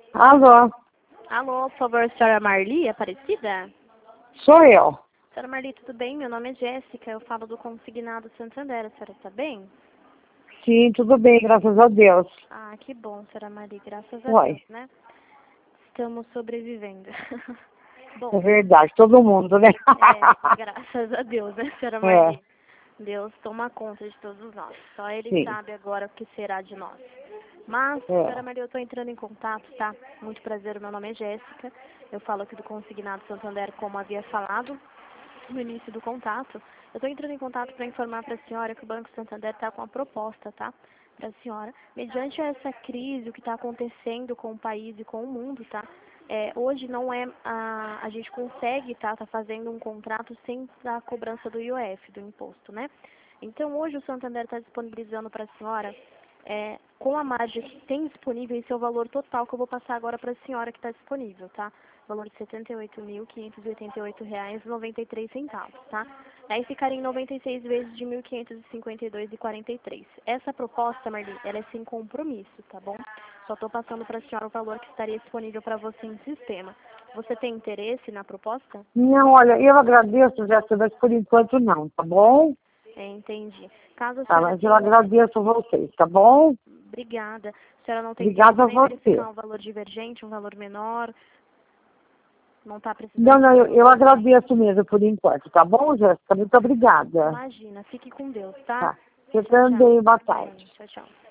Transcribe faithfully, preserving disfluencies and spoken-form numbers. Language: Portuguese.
Alô, Alô, por favor, senhora Marli Aparecida? sou eu. Senhora Marli, tudo bem? Meu nome é Jéssica, eu falo do Consignado Santander, a senhora está bem? Sim, tudo bem, graças a Deus. Ah, que bom, senhora Marli, graças a Oi, Deus, né? Estamos sobrevivendo. Bom, é verdade, todo mundo, né? é, graças a Deus, né, senhora É, Marli? Deus toma conta de todos nós, só Ele sim, sabe agora o que será de nós. Mas, senhora é. Maria, eu estou entrando em contato, tá? Muito prazer, meu nome é Jéssica. Eu falo aqui do Consignado Santander, como havia falado no início do contato. Eu estou entrando em contato para informar para a senhora que o Banco Santander está com uma proposta, tá? Para a senhora. Mediante essa crise, o que está acontecendo com o país e com o mundo, tá? É, hoje não é a, a gente consegue tá, tá fazendo um contrato sem a cobrança do I O F, do imposto, né? Então hoje o Santander está disponibilizando para a senhora, é, com a margem que tem disponível, esse é o valor total que eu vou passar agora para a senhora que está disponível, tá? Valor de setenta e oito mil, quinhentos e oitenta e oito reais e noventa e três centavos, tá? Aí ficaria em noventa e seis vezes de mil quinhentos e cinquenta e dois reais e quarenta e três. Essa proposta, Marli, ela é sem compromisso, tá bom? Só estou passando para a senhora o valor que estaria disponível para você em sistema. Você tem interesse na proposta? Não, olha, eu agradeço, Jéssica, mas por enquanto não, tá bom? É, entendi. Caso a Tá, senhora mas eu tenha... agradeço vocês, tá bom? Obrigada. A senhora não tem interesse Obrigada a nem em verificar você. um valor divergente, um valor menor? Não está Não, precisando não, eu, fazer um eu contrato? agradeço mesmo por enquanto, tá bom, Jéssica? Muito obrigada. Imagina. Fique com Deus, tá? Tá, você Tchau, tchau. também, boa Amém. tarde. Tchau, tchau.